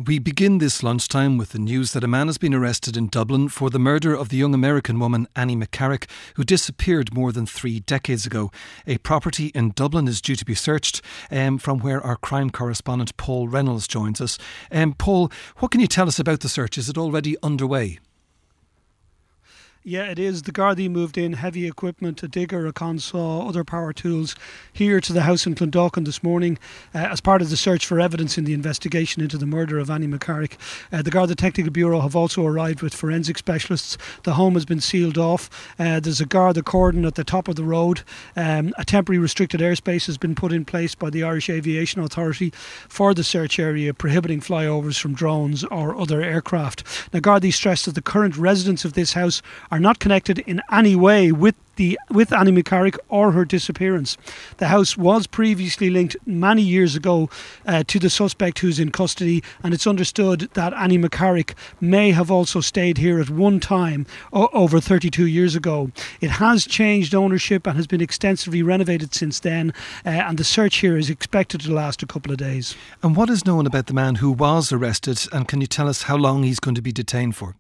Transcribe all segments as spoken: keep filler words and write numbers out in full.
We begin this lunchtime with the news that a man has been arrested in Dublin for the murder of the young American woman Annie McCarrick, who disappeared more than three decades ago. A property in Dublin is due to be searched, um, from where our crime correspondent Paul Reynolds joins us. Um, Paul, what can you tell us about the search? Is it already underway? Yeah, it is. The Gardaí moved in heavy equipment, a digger, a consaw, other power tools here to the house in Clondalkin this morning uh, as part of the search for evidence in the investigation into the murder of Annie McCarrick. Uh, the Garda Technical Bureau have also arrived with forensic specialists. The home has been sealed off. Uh, there's a Garda cordon at the top of the road. Um, a temporary restricted airspace has been put in place by the Irish Aviation Authority for the search area, prohibiting flyovers from drones or other aircraft. Now, Gardaí stressed that the current residents of this house are not connected in any way with the with Annie McCarrick or her disappearance. The house was previously linked many years ago uh, to the suspect who's in custody, and it's understood that Annie McCarrick may have also stayed here at one time o- over thirty-two years ago. It has changed ownership and has been extensively renovated since then, uh, and the search here is expected to last a couple of days. And what is known about the man who was arrested, and can you tell us how long he's going to be detained for?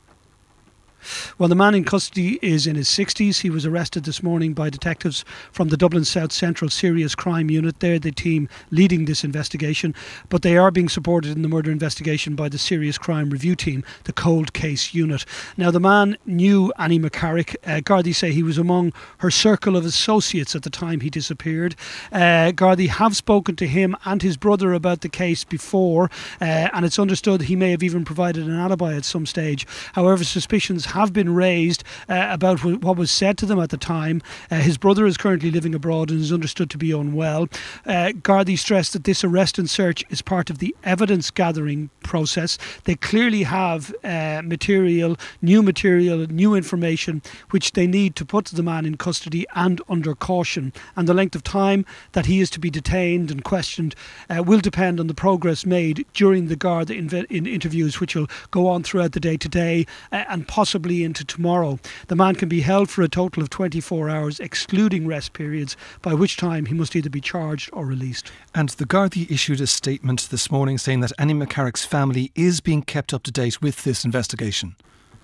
Well, the man in custody is in his sixties. He was arrested this morning by detectives from the Dublin South Central Serious Crime Unit. They're the team leading this investigation, but they are being supported in the murder investigation by the Serious Crime Review Team, the Cold Case Unit. Now, the man knew Annie McCarrick. Uh, Gardaí say he was among her circle of associates at the time he disappeared. Uh, Gardaí have spoken to him and his brother about the case before, uh, and it's understood he may have even provided an alibi at some stage. However, suspicions have been raised uh, about w- what was said to them at the time. Uh, his brother is currently living abroad and is understood to be unwell. Uh, Gardaí stressed that this arrest and search is part of the evidence gathering process. They clearly have uh, material, new material, new information which they need to put the man in custody and under caution. And the length of time that he is to be detained and questioned uh, will depend on the progress made during the Garda inv- in interviews, which will go on throughout the day today uh, and possibly into tomorrow. The man can be held for a total of twenty-four hours, excluding rest periods, by which time he must either be charged or released. And the Gardaí issued a statement this morning saying that Annie McCarrick's family is being kept up to date with this investigation.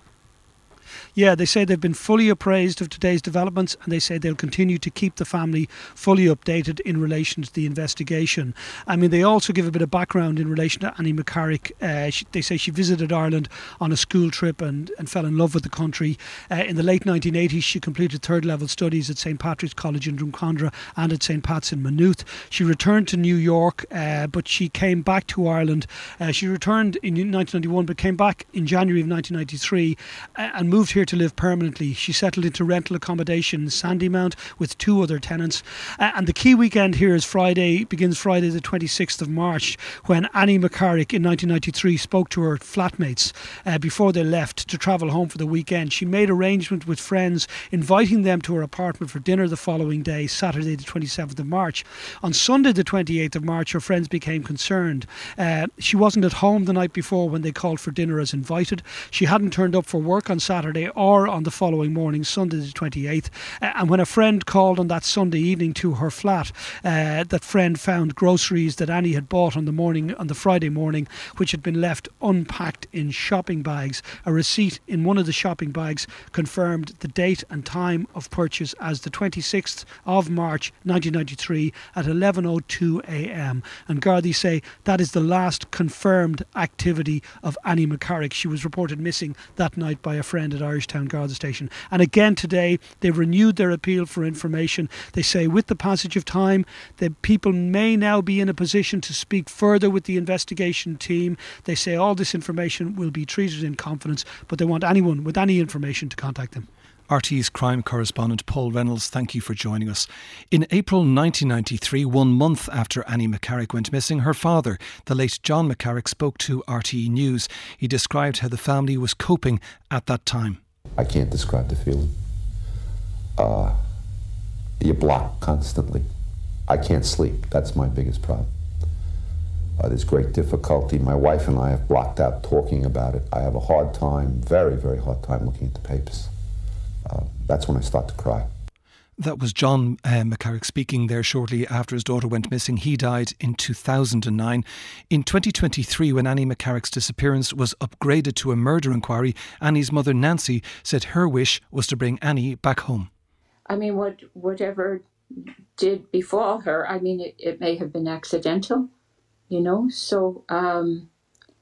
Yeah, they say they've been fully appraised of today's developments, and they say they'll continue to keep the family fully updated in relation to the investigation. I mean, they also give a bit of background in relation to Annie McCarrick. Uh, she, they say she visited Ireland on a school trip and, and fell in love with the country. Uh, in the late nineteen eighties, she completed third level studies at Saint Patrick's College in Drumcondra and at Saint Pat's in Maynooth. She returned to New York, uh, but she came back to Ireland. Uh, she returned in nineteen ninety-one, but came back in January of nineteen ninety-three uh, and moved here to live permanently. She settled into rental accommodation in Sandymount with two other tenants. Uh, and the key weekend here is Friday, begins Friday the twenty-sixth of March, when Annie McCarrick in nineteen ninety-three spoke to her flatmates uh, before they left to travel home for the weekend. She made arrangement with friends, inviting them to her apartment for dinner the following day, Saturday the twenty-seventh of March. On Sunday the twenty-eighth of March, her friends became concerned. Uh, she wasn't at home the night before when they called for dinner as invited. She hadn't turned up for work on Saturday or on the following morning, Sunday the twenty-eighth. Uh, and when a friend called on that Sunday evening to her flat, uh, that friend found groceries that Annie had bought on the morning, on the Friday morning, which had been left unpacked in shopping bags. A receipt in one of the shopping bags confirmed the date and time of purchase as the twenty-sixth of March nineteen ninety-three at eleven oh two a.m. And Gardaí say that is the last confirmed activity of Annie McCarrick. She was reported missing that night by a friend at Irishtown Garda Station. And again today, they've renewed their appeal for information. They say with the passage of time, the people may now be in a position to speak further with the investigation team. They say all this information will be treated in confidence, but they want anyone with any information to contact them. R T É's crime correspondent Paul Reynolds, thank you for joining us. In April nineteen ninety-three, one month after Annie McCarrick went missing, her father, the late John McCarrick, spoke to R T E News. He described how the family was coping at that time. I can't describe the feeling. Uh, you're blocked constantly. I can't sleep. That's my biggest problem. Uh, there's great difficulty. My wife and I have blocked out talking about it. I have a hard time, very, very hard time looking at the papers. Uh, that's when I start to cry. That was John uh, McCarrick speaking there shortly after his daughter went missing. He died in two thousand nine. In twenty twenty-three, when Annie McCarrick's disappearance was upgraded to a murder inquiry, Annie's mother Nancy said her wish was to bring Annie back home. I mean, what whatever did befall her, I mean, it, it may have been accidental, you know, so um,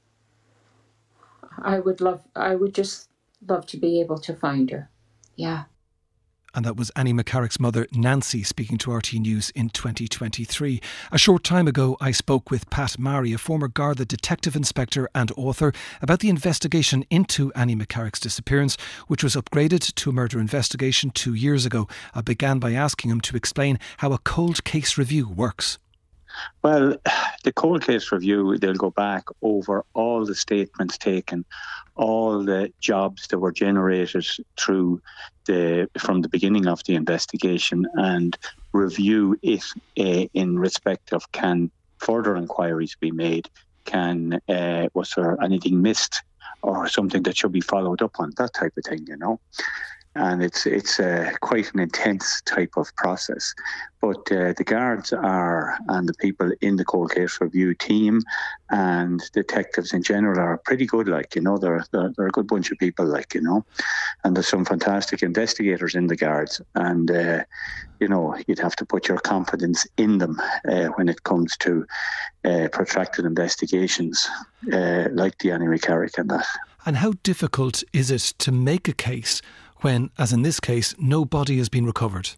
I would love, I would just love to be able to find her. Yeah. And that was Annie McCarrick's mother, Nancy, speaking to R T News in twenty twenty-three. A short time ago, I spoke with Pat Murray, a former Garda detective inspector and author, about the investigation into Annie McCarrick's disappearance, which was upgraded to a murder investigation two years ago. I began by asking him to explain how a cold case review works. Well, the cold case review, they'll go back over all the statements taken, all the jobs that were generated through the from the beginning of the investigation, and review it uh, in respect of can further inquiries be made, can uh, was there anything missed or something that should be followed up on, that type of thing, you know. And it's it's uh, quite an intense type of process. But uh, the guards are, and the people in the cold case review team and detectives in general are pretty good, like, you know, they're, they're, they're a good bunch of people, like, you know. And there's some fantastic investigators in the guards. And, uh, you know, you'd have to put your confidence in them uh, when it comes to uh, protracted investigations uh, like the Annie McCarrick and that. And how difficult is it to make a case when, as in this case, no body has been recovered?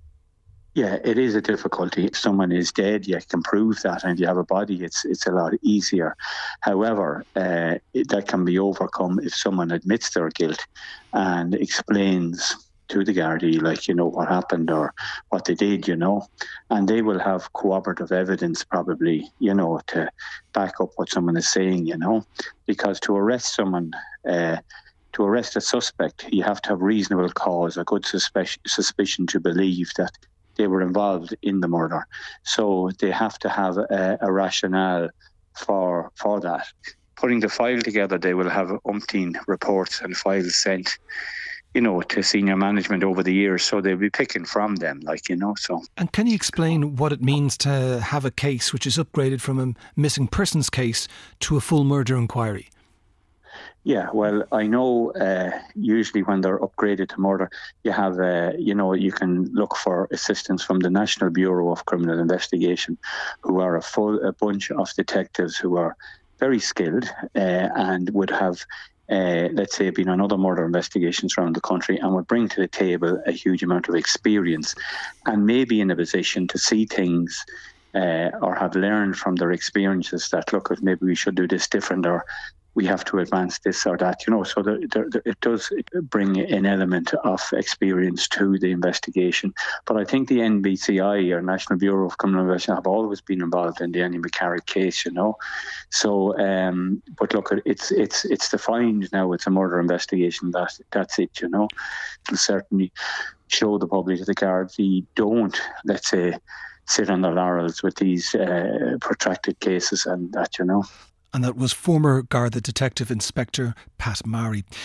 Yeah, it is a difficulty. If someone is dead, you can prove that, and if you have a body, it's it's a lot easier. However, uh, it, that can be overcome if someone admits their guilt and explains to the Gardaí, like, you know, what happened or what they did, you know, and they will have corroborative evidence probably, you know, to back up what someone is saying, you know, because to arrest someone, uh, to arrest a suspect, you have to have reasonable cause, a good suspicion, suspicion to believe that they were involved in the murder. So they have to have a, a rationale for for that. Putting the file together, they will have umpteen reports and files sent, you know, to senior management over the years. So they'll be picking from them, like, you know, so. And can you explain what it means to have a case which is upgraded from a missing persons case to a full murder inquiry? Yeah, well, I know uh, usually when they're upgraded to murder, you have, uh, you know, you can look for assistance from the National Bureau of Criminal Investigation, who are a full a bunch of detectives who are very skilled uh, and would have, uh, let's say, been on other murder investigations around the country and would bring to the table a huge amount of experience and maybe in a position to see things uh, or have learned from their experiences that, look, maybe we should do this different, or we have to advance this or that, you know. So there, there, it does bring an element of experience to the investigation. But I think the N B C I, or National Bureau of Criminal Investigation, have always been involved in the Annie McCarrick case, you know. So, um, but look, it's it's it's defined now. It's a murder investigation. That that's it, you know. It'll certainly show the public that the Gardaí don't, let's say, sit on their laurels with these uh, protracted cases and that, you know. And that was former Garda detective inspector Pat Murray.